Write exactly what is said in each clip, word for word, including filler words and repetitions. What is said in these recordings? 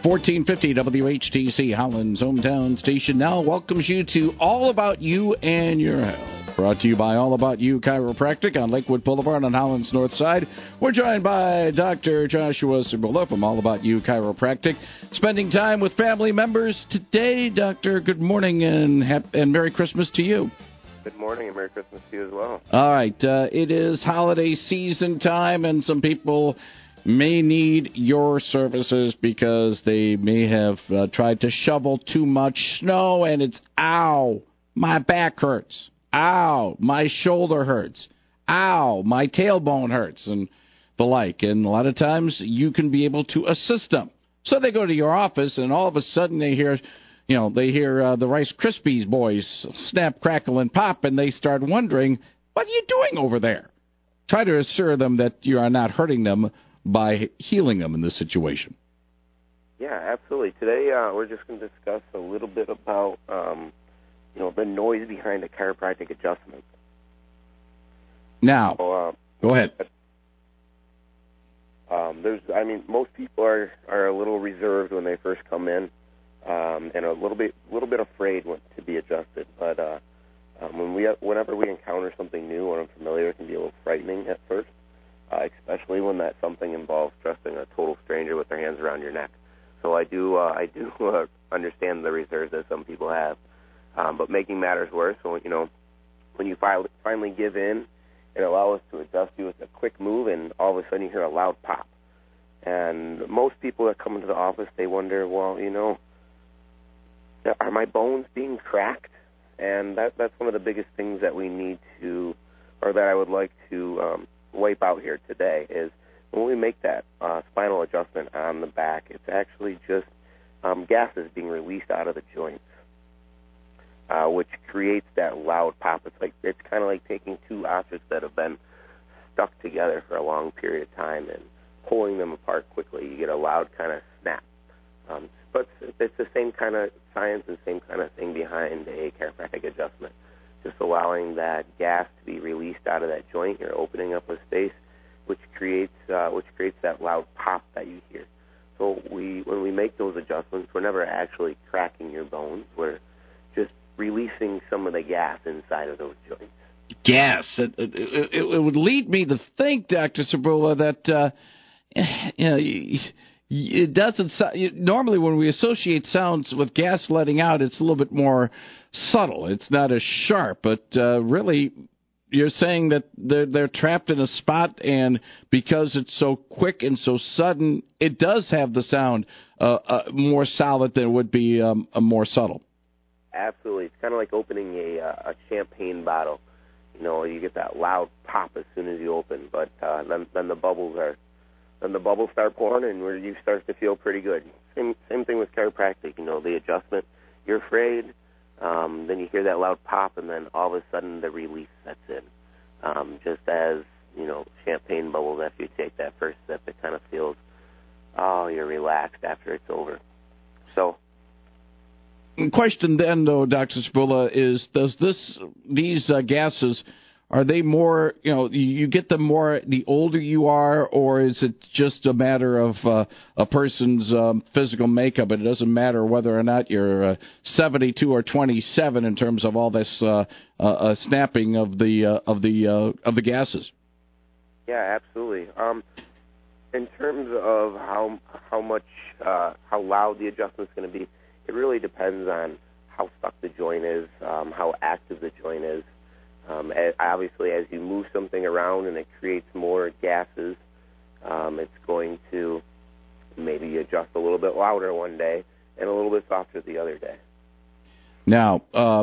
fourteen fifty W H T C, Holland's hometown station, now welcomes you to All About You and Your Health. Brought to you by All About You Chiropractic on Lakewood Boulevard on Holland's north side. We're joined by Doctor Joshua Cibula from All About You Chiropractic, spending time with family members today. Doctor, good morning and, happy, and Merry Christmas to you. Good morning and Merry Christmas to you as well. All right. Uh, it is holiday season time, and some people may need your services because they may have uh, tried to shovel too much snow, and it's, ow, my back hurts. Ow, my shoulder hurts. Ow, my tailbone hurts, and the like. And a lot of times you can be able to assist them. So they go to your office, and all of a sudden they hear... You know, they hear uh, the Rice Krispies boys snap, crackle, and pop, and they start wondering, what are you doing over there? Try to assure them that you are not hurting them by healing them in this situation. Yeah, absolutely. Today uh, we're just going to discuss a little bit about, um, you know, the noise behind a chiropractic adjustment. Now, so, uh, go ahead. Um, there's, I mean, most people are, are a little reserved when they first come in. Um, and a little bit, little bit afraid to be adjusted. But uh, um, when we, whenever we encounter something new or unfamiliar, it can be a little frightening at first, uh, especially when that something involves trusting a total stranger with their hands around your neck. So I do, uh, I do uh, understand the reserves that some people have. Um, but making matters worse, so you know, when you finally give in and allow us to adjust you with a quick move, and all of a sudden you hear a loud pop. And most people that come into the office, they wonder, well, you know, are my bones being cracked? And that, that's one of the biggest things that we need to, or that I would like to um, wipe out here today, is when we make that uh, spinal adjustment on the back, it's actually just um, gases being released out of the joints, uh, which creates that loud pop. It's like it's kind of like taking two objects that have been stuck together for a long period of time and pulling them apart quickly. You get a loud kind of snap. Um, but it's the same kind of science and same kind of thing behind a chiropractic adjustment. Just allowing that gas to be released out of that joint. You're opening up a space which creates uh, which creates that loud pop that you hear. So we, when we make those adjustments, we're never actually cracking your bones. We're just releasing some of the gas inside of those joints. Gas. It, it, it, it would lead me to think, Doctor Cibula, that uh, you know. It doesn't. Normally, when we associate sounds with gas letting out, it's a little bit more subtle. It's not as sharp. But uh, really, you're saying that they're, they're trapped in a spot, and because it's so quick and so sudden, it does have the sound uh, uh, more solid than it would be um, a more subtle. Absolutely, it's kind of like opening a, uh, a champagne bottle. You know, you get that loud pop as soon as you open, but uh, then, then the bubbles are. Then the bubbles start pouring, and where you start to feel pretty good. Same same thing with chiropractic. You know, the adjustment. You're afraid, um, then you hear that loud pop, and then all of a sudden the release sets in. Um, just as you know, champagne bubbles after you take that first sip, it kind of feels, oh, you're relaxed after it's over. So. The question then, though, Doctor Cibula, is does this these uh, gases? Are they more, you know, you get them more the older you are, or is it just a matter of uh, a person's um, physical makeup? It doesn't matter whether or not you're uh, seventy-two or twenty-seven in terms of all this uh, uh, uh, snapping of the uh, of the uh, of the gases. Yeah, absolutely. Um, in terms of how how much uh, how loud the adjustment's going to be, it really depends on how stuck the joint is, um, how active the joint is. Um, as, obviously, as you move something around and it creates more gases, um, it's going to maybe adjust a little bit louder one day and a little bit softer the other day. Now, uh,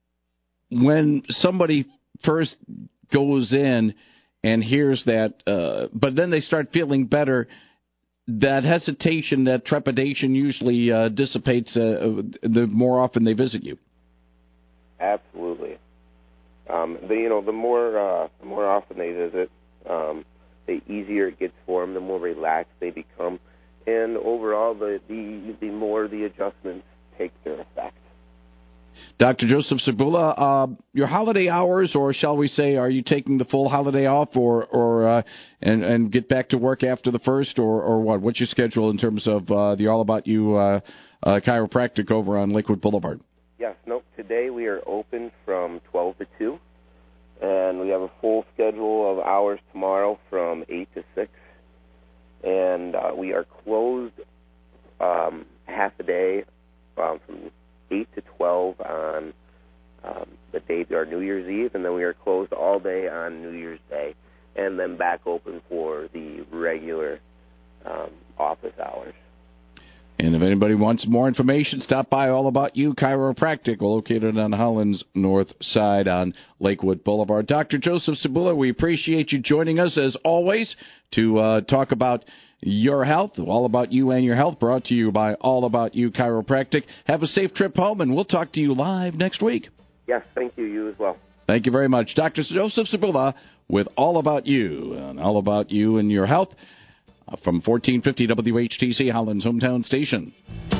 when somebody first goes in and hears that, uh, but then they start feeling better, that hesitation, that trepidation usually uh, dissipates uh, the more often they visit you. Absolutely. Um, the, you know, the more uh, the more often they visit, um, the easier it gets for them, the more relaxed they become, and overall, the the, the more the adjustments take their effect. Doctor Joseph Cebula, uh, your holiday hours, or shall we say, are you taking the full holiday off, or or uh, and and get back to work after the first, or or what? What's your schedule in terms of uh, the All About You uh, uh, chiropractic over on Lakewood Boulevard? Yes, nope. Today we are open from twelve to two, and we have a full schedule of hours tomorrow from eight to six, and uh, we are closed um, half a day um, from eight to twelve on um, the day our New Year's Eve, and then we are closed all day on New Year's Day, and then back open for the regular um, office hours. And if anybody wants more information, stop by All About You Chiropractic, located on Holland's north side on Lakewood Boulevard. Doctor Joseph Cebula, we appreciate you joining us, as always, to uh, talk about your health, All About You and your health, brought to you by All About You Chiropractic. Have a safe trip home, and we'll talk to you live next week. Yes, thank you. You as well. Thank you very much. Doctor Joseph Cebula with All About You, and All About You and your health, from fourteen fifty W H T C, Holland's hometown station.